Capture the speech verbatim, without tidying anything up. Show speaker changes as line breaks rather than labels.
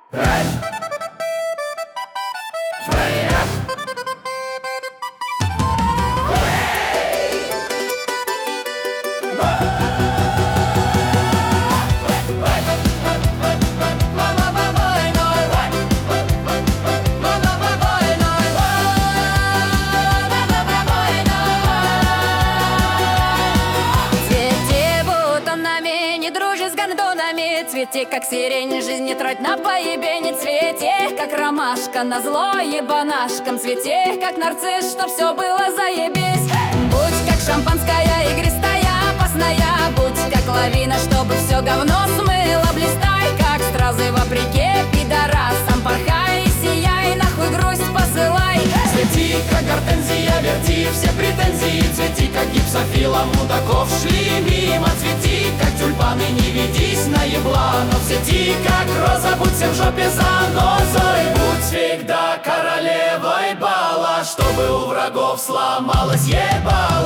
Цвети, как сирень, жизнь не трать на поебень. Цвети, как ромашка, на зло ебанашкам. Цвети, как нарцисс, чтоб все было заебись. Будь как шампанская игристая, опасная. Будь как лавина, чтобы все говно смыло. Блистай, как стразы в реке, пидорасам. Порхай и сияй, нахуй грусть посылай.
Цвети, как гортензия, верти все претензии. Цвети, как гипсофила, мудаков шли мимо. Цвети, как тюльпаны, не ведись на ебланов. Сети, как роза, будь все в жопе занозой. Будь всегда королевой бала, чтобы у врагов сломалось ебало.